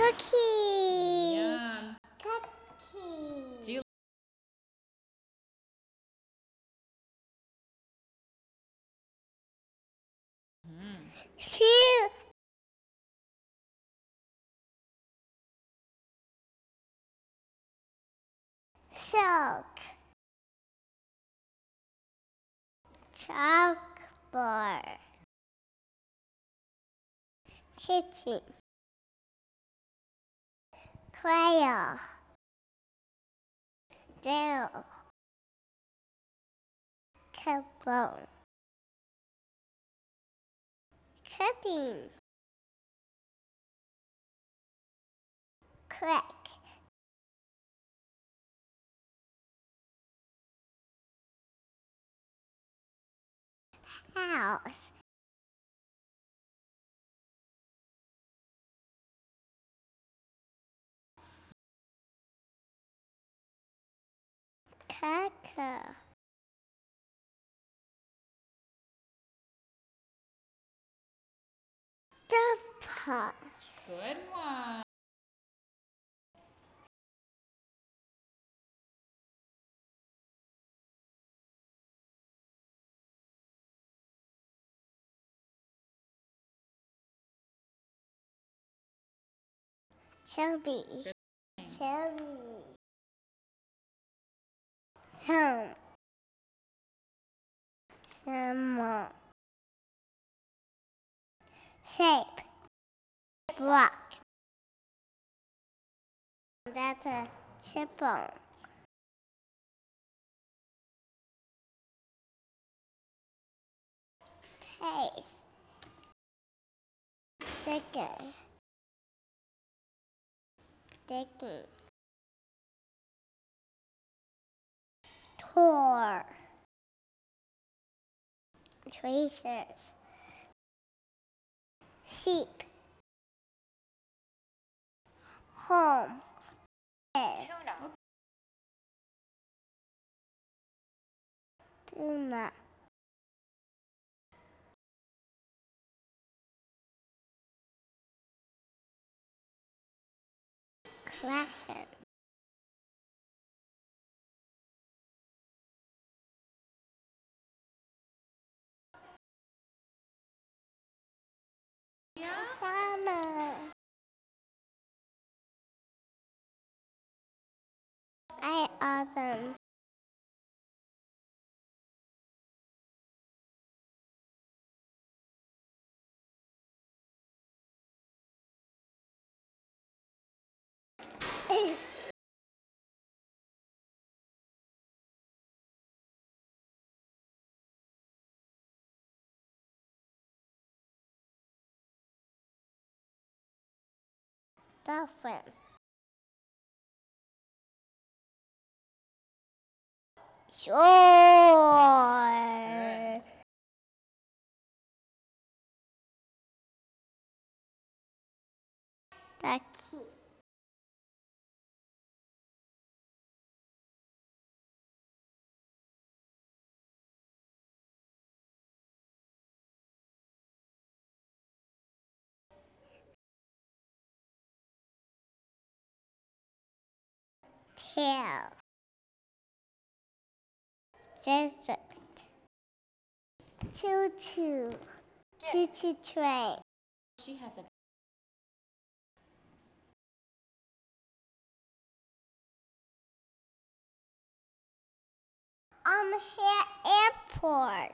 Cookie. Yum. Cookie. Do you Shoe. Silk. Chalkboard. Kitchen. Quail. Dill. Cupbone. Cutting. Quick. House. Cocoa. Dove. Good one. Chubby. Good. Chubby. Home. Summer. Shape. Block. That's a chipmunk. Taste. Digging. Digging. Tour. Tracers. Sheep. Home. Tuna. Tuna. Crescent. Yeah. Summer. Autumn. Dolphin. Shore. Ducky. Tail. Desert. Choo-choo. Choo-choo train. She has a Here airport.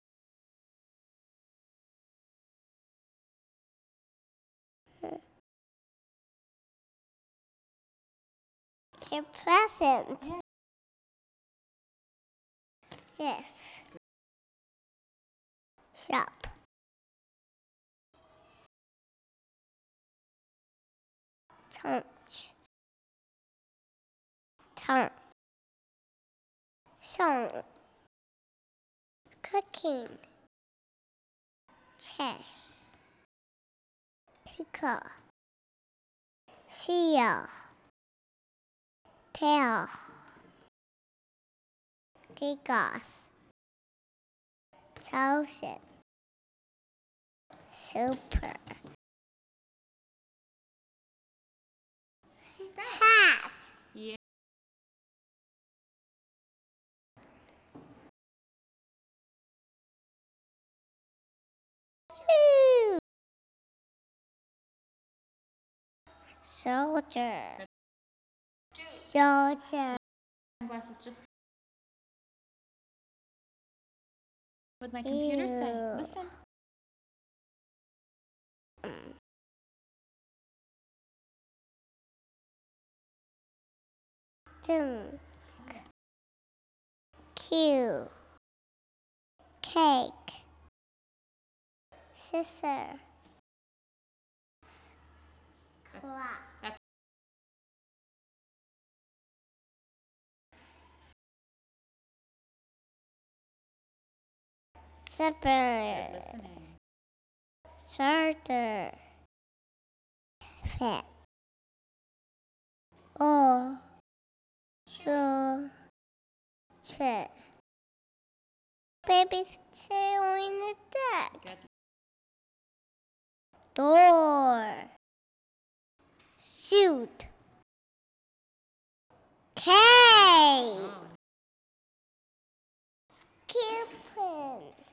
Your present. Gift. Shop. Tunch. Tongue. Song. Cooking. Chess. Pickle. Seal. Tail. Giggles. Chosen. Super. that? Hat. Yeah. Shoe. Soldier. Soldier. Sunglasses just. What my computer say? Ew. Listen. Dunk. Q. Cake. Scissor. Clock. That's Zipper. good listening. Starter. Fit. Oh. So. Chair. Baby's chair in the deck. Good. Door. Shoot. Cake. Oh. Coupons.